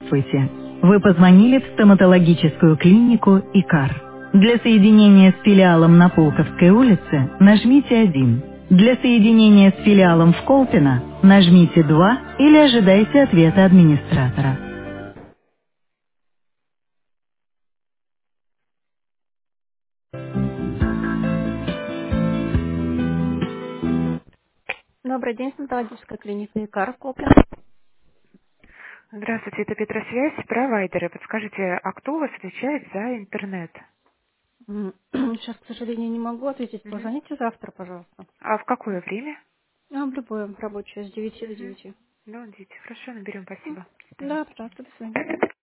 Здравствуйте. Вы позвонили в стоматологическую клинику ИКАР. Для соединения с филиалом на Пулковской улице нажмите 1. Для соединения с филиалом в Колпино нажмите 2 или ожидайте ответа администратора. Добрый день, стоматологическая клиника ИКАР Коплин. Здравствуйте, это Петросвязь, провайдеры. Подскажите, а кто у вас отвечает за интернет? Сейчас, к сожалению, не могу ответить. Мгм. Позвоните завтра, пожалуйста. А в какое время? В любое рабочее с 9 до Мгм. 9. Ну, дети, хорошо, наберем, спасибо. До свидания. Да, пожалуйста, до свидания.